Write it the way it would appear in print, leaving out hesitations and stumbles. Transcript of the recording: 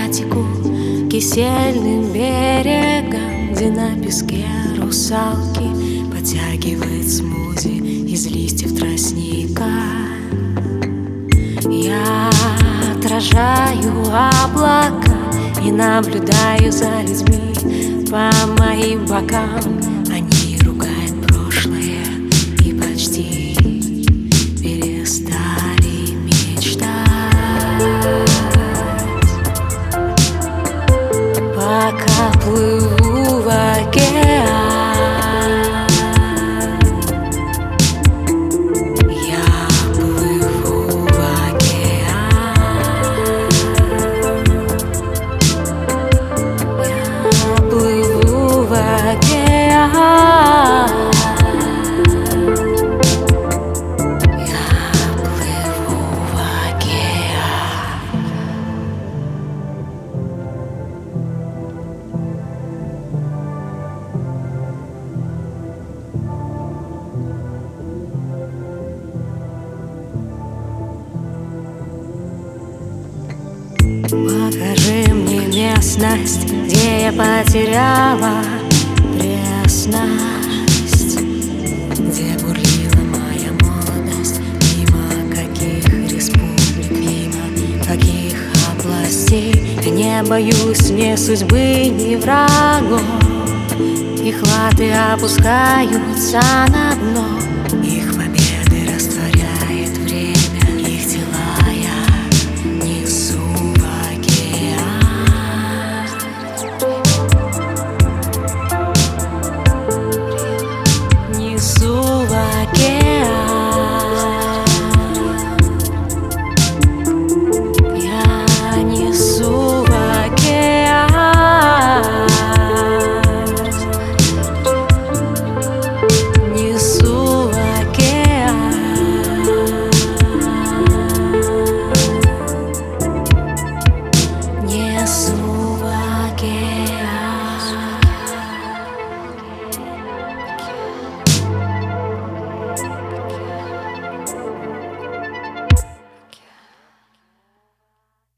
теку кисельным берегом, где на песке русалки потягивает смузи из листьев тростника. Я отражаю облака и наблюдаю за людьми по моим бокам. Они ругают прошлое и почти перестали мечтать. Пока плыву в океан, я плыву в океан, я плыву в океан, я плыву в океан. Покажи мне местность, где я потеряла пресность, где бурлила моя молодость, мимо каких республик, мимо каких областей. Я не боюсь ни судьбы, ни врагов, их латы опускаются на дно.